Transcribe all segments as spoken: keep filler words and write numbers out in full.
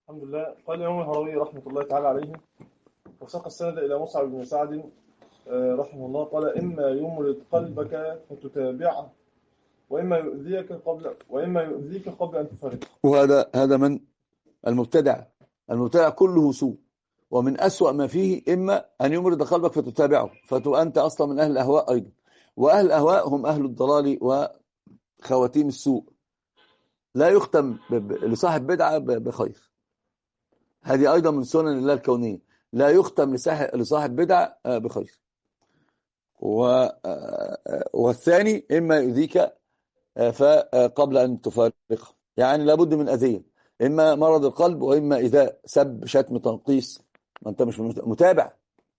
الحمد لله. قال الإمام الهروي رحمة الله تعالى عليه، وساق السند إلى مصعب بن سعد آه، رحمه الله، قال: إما يمرض قلبك فتتابعه، وإما يؤذيك قبل وإما يؤذيك قبل أن تفارقه. وهذا هذا من المبتدع. المبتدع كله سوء، ومن أسوأ ما فيه إما أن يمرض قلبك فتتابعه، فأنت أصلا من أهل الأهواء أيضا، وأهل الأهواء هم أهل الضلال وخواتيم السوء. لا يختم ب- ب- لصاحب بدعة ب- بخير. هذه أيضا من سنن الله الكونية، لا يختم لصاحب لصاحب بدعة آه، بخير. و- آه، آه، والثاني إما يؤذيك آه، فقبل أن تفارقه، يعني لابد من أذية، إما مرض القلب وإما إذا سب شتم تنقيص. ما أنت مش متابع،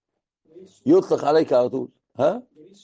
يطلق عليك على طول. ها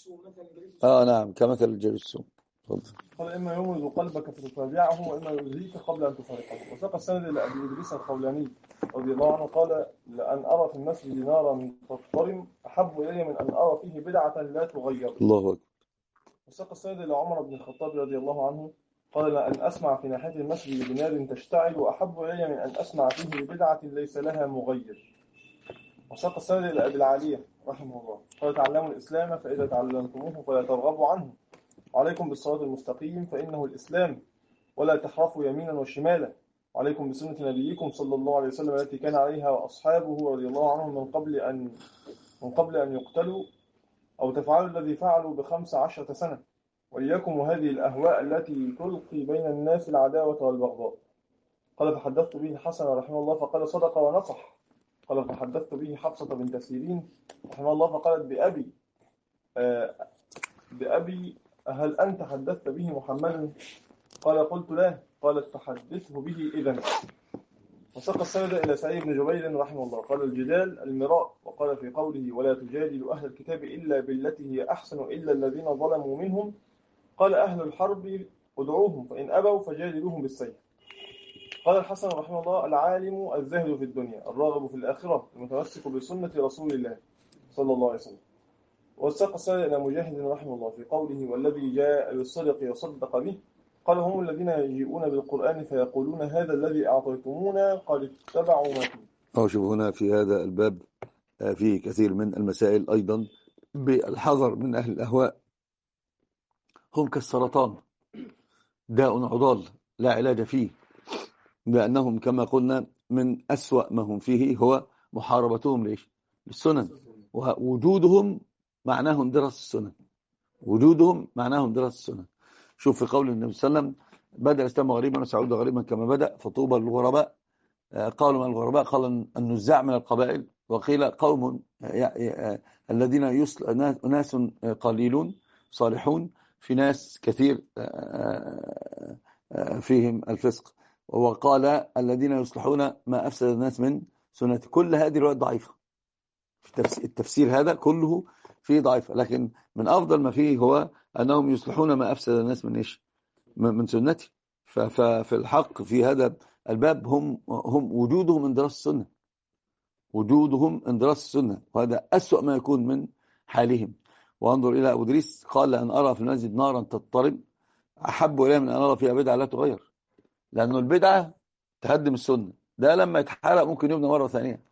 اه نعم، كمثل الجريس السوم. اتفضل. قال: إما يمرض قلبك فتتابعه، وإما يؤذيك قبل أن تفارقه. وساق السند إلى أبي إدريس الخولاني رضي الله عنه قال: لأن أرى في المسجد نارا تضطرم أحب إلي من أن أرى فيه بدعة لا تغير. الله أكبر. وساق السند إلى عمر بن الخطاب رضي الله عنه قال: لأن أسمع في ناحية المسجد بنار تشتعل أحب إلي من أن أسمع فيه بدعة ليس لها مغير. وساق السند إلى أبي العالية رحمه الله قال: تعلموا الإسلام فإذا تعلمتموه فلا ترغبوا عنه، وعليكم بالصراط المستقيم فإنه الإسلام، ولا تحرفوا يمينا وشمالا، وعليكم بسنة نبيكم صلى الله عليه وسلم التي كان عليها وأصحابه رضي الله عنهم من قبل أن من قبل أن يقتلوا أو تفعلوا الذي فعلوا بخمس عشرة سنة، وإياكم وهذه الأهواء التي تلقي بين الناس العداوة والبغضاء. قال: فحدثت به حسن رحمه الله فقال: صدق ونصح. قال: فحدثت به حفصة بنت سيرين رحمه الله فقالت: بأبي آه بأبي هل أنت حدثت به محمد؟ قال: قلت لا. قالت: فحدثه به إذن. وساق السند إلى سعيد بن جبير رحمه الله قال: الجدال المراء. وقال في قوله: ولا تجادلوا أهل الكتاب إلا بالتي هي أحسن إلا الذين ظلموا منهم. قال: أهل الحرب ادعوهم، فإن أبوا فجادلوهم بالسيف. قال الحسن رحمه الله: العالم الزاهد في الدنيا الراغب في الآخرة المتمسك بسنة رسول الله صلى الله عليه وسلم. وساق السند إلى مجاهد رحمه الله في قوله: والذي جاء بالصدق يصدق به. قال: هم الذين يجيئون بالقرآن فيقولون هذا الذي أعطيتمونا قد اتبعوا ما فيه. أو شوف هنا في هذا الباب آه، فيه كثير من المسائل أيضا بالحذر من أهل الأهواء. هم كالسرطان، داء عضال لا علاج فيه، لأنهم كما قلنا من أسوأ ما هم فيه هو محاربتهم ليش؟ للسنن، ووجودهم معناه اندراس السنن. وجودهم معناه اندراس السنن. شوف في قول النبي صلى الله عليه وسلم: بدأ الإسلام غريبا وسيعود غريبا كما بدأ، فطوبى للغرباء. آه، قالوا من الغرباء؟ قال النزاع من القبائل، وقيل قوم آه، آه، الذين يصل ناس قليلون صالحون في ناس كثير آه، آه، فيهم الفسق. وقال الذين يصلحون ما أفسد الناس من سنة. كل هذه روايات ضعيفة. في التفسير هذا كله فيه ضعيفة، لكن من أفضل ما فيه هو أنهم يصلحون ما أفسد الناس من إيش؟ من سنتي. ففي الحق في هذا الباب هم هم وجودهم اندراس السنة، وجودهم اندراس السنة، وهذا أسوأ ما يكون من حالهم. وانظر إلى أبو إدريس قال: أن أرى في المسجد نارا تضطرب أحب إلي من أن أرى فيها بدعة لا تغير. لأنه البدعة تهدم السنة، ده لما يتحرق ممكن يبنى مرة ثانية.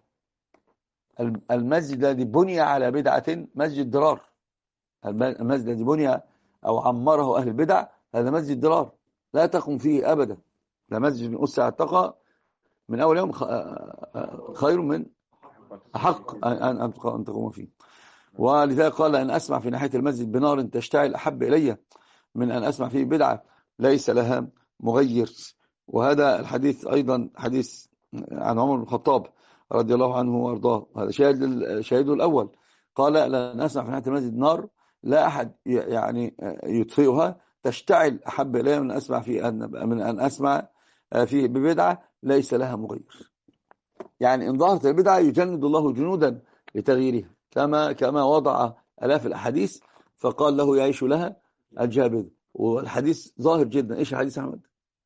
المسجد الذي بني على بدعة مسجد ضرار. المسجد الذي بني أو عمره أهل البدع هذا مسجد ضرار لا تقم فيه أبدا. لا مسجد أسس على التقى من أول يوم خير من أحق أن أن تقوم فيه. ولذلك قال: أن أسمع في ناحية المسجد بنار تشتعل أحب إلي من أن أسمع فيه بدعة ليس لها مغير. وهذا الحديث أيضا حديث عن عمر بن الخطاب رضي الله عنه وارضاه، هذا شاهد شاهده الأول. قال: لن أسمع في ناحية المسجد نار لا أحد يعني يطفئها تشتعل أحب إلي من أن أسمع فيه من أن أسمع فيه ببدعة ليس لها مغير. يعني إن ظهرت البدعة يجند الله جنودا لتغييرها، كما كما وضع آلاف الأحاديث فقال له يعيش لها الجابذ. والحديث ظاهر جدا. إيش الحديث أحمد؟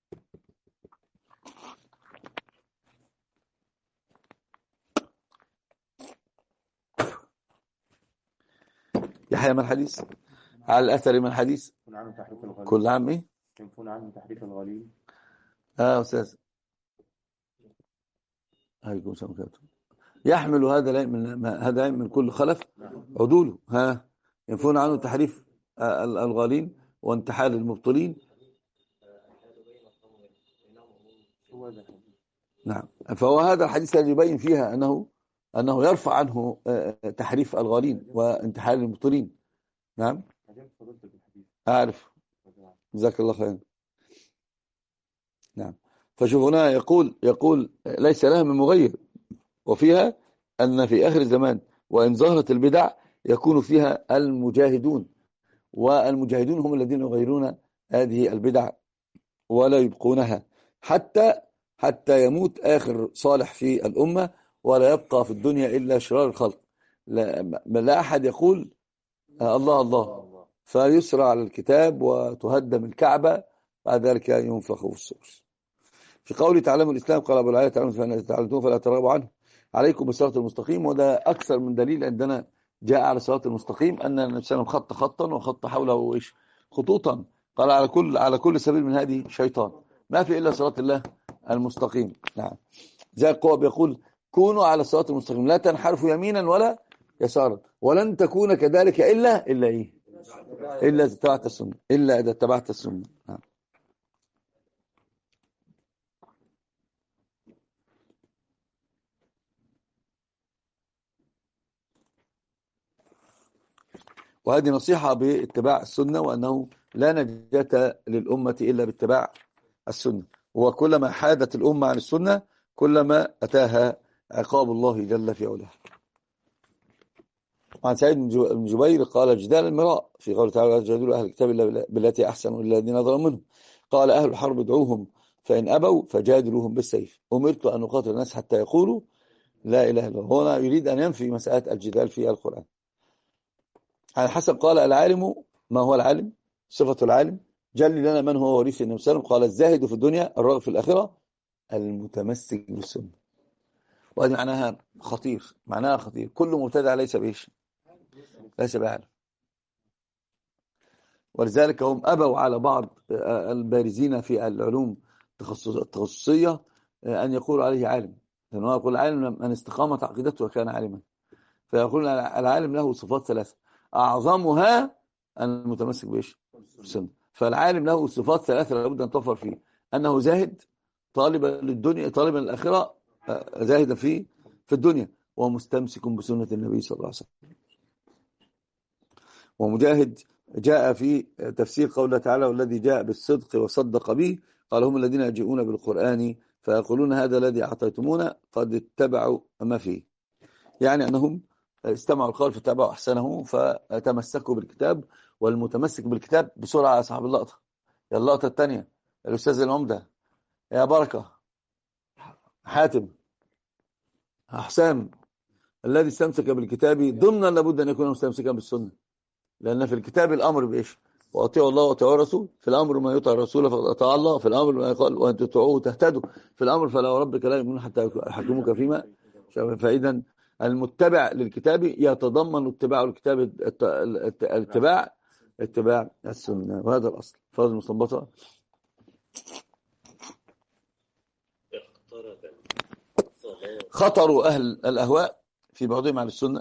يحيى ما الحديث؟ على الأثر من الحديث؟ كل عام إيه؟ ينفون عنه تحريف الغليل. آه أستاذ عليكم السلام ورحمة الله. يحمل هذا العلم من هذا العلم من كل خلف عدوله، ها ينفون عنه تحريف الغالين وانتحال المبطلين. نعم، فهو هذا الحديث الذي يبين فيها أنه أنه يرفع عنه تحريف الغالين وانتحال المبطلين. نعم أعرف، جزاك الله خير. نعم، فشوف هنا يقول يقول ليس لها من مغير، وفيها أن في آخر الزمان وإن ظهرت البدع يكون فيها المجاهدون، والمجاهدون هم الذين يغيرون هذه البدع ولا يبقونها حتى حتى يموت آخر صالح في الأمة، ولا يبقى في الدنيا إلا شرار الخلق. لا, لا أحد يقول الله الله فيسرى على الكتاب وتهدم الكعبة، بعد ذلك ينفخ في الصور. في قوله تعلموا الإسلام قال أبو العالية تعلمتم فلا ترغبوا عنه، عليكم بالصراط المستقيم. وده أكثر من دليل عندنا جاء على الصراط المستقيم أن النبي صلى الله عليه وسلم خط خطا وخط حوله إيش خطوطا، قال على كل على كل سبيل من هذه شيطان، ما في إلا صراط الله المستقيم. نعم، زي القوة بيقول كونوا على الصراط المستقيم لا تنحرفوا يمينا ولا يسارا، ولن تكون كذلك إلا إلا إيه إلا إذا اتبعت السنة إلا إذا اتبعت السنة. نعم. وهذه نصيحة باتباع السنة، وأنه لا نجاة للأمة إلا باتباع السنة، وكلما حادت الأمة عن السنة كلما أتاها عقاب الله جل في علاه. عن سعيد بن جبير قال جدال المراء في قوله تعالى جادلوا أهل الكتاب بالتي أحسنوا إلا الذين ظلموا منهم، قال أهل الحرب ادعوهم فإن أبوا فجادلوهم بالسيف، أمرت أن أقاتل الناس حتى يقولوا لا إله إلا الله. هنا يريد أن ينفي مسألة الجدال في القرآن. عن الحسن قال العالم، ما هو العالم؟ صفة العالم جل لنا من هو وريث النبي صلى الله عليه وسلم، قال الزاهد في الدنيا الراغب في الآخرة المتمسك بالسنة. وهذه معناها خطير، معناها خطير. كل مبتدع ليس بإيش ليس بعالم، ولذلك هم أبوا على بعض البارزين في العلوم التخصصية أن يقولوا عليه عالم، لأنه يقول العالم من استقامت عقيدته وكان عالما، فيقول العالم له صفات ثلاثة أعظمها المتمسك بإيش بالسنة. فالعالم له صفات ثلاثة لابد أن توفر فيه: أنه زاهد طالبا للدنيا طالبا للآخرة زاهدا في في الدنيا، ومستمسك بسنة النبي صلى الله عليه وسلم. ومجاهد جاء في تفسير قوله تعالى والذي جاء بالصدق وصدق به قال هم الذين يجيئون بالقرآن فيقولون هذا الذي أعطيتمونا قد اتبعوا ما فيه، يعني أنهم استمعوا القول فتابعوا أحسنه فتمسكوا بالكتاب. والمتمسك بالكتاب بسرعة يا صاحب اللقطة، يا اللقطة الثانية الأستاذ العمدة يا بركة حاتم حسام، الذي استمسك بالكتاب ضمنا لابد أن يكون مستمسكا بالسنة، لأن في الكتاب الأمر بإيش؟ وأطيعوا الله وأطيعوا الرسول. في الأمر ما يطع الرسول فقد أطاع الله، في الأمر ما يقال وأن تطيعوه تهتدوا، في الأمر فلا وربك لا يؤمنون حتى يحكموك فيما. فإذا المتبع للكتاب يتضمن اتباع الكتاب الاتباع اتباع السنة، وهذا الأصل. فرض المستنبطة خطر أهل الأهواء في بعضهم عن السنة.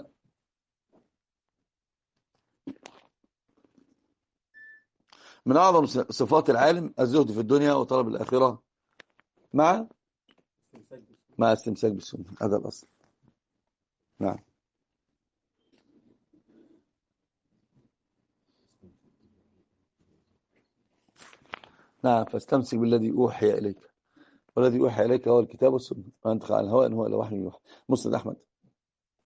من أعظم صفات العالم الزهد في الدنيا وطلب الآخرة مع مع استمساك بالسنة، هذا الأصل. نعم. نعم، فاستمسك بالذي أوحي إليك، والذي أوحي إليك هو الكتاب والسنة، وأنت عن الهواء إن هو إلا وحي يوحى. مسند أحمد.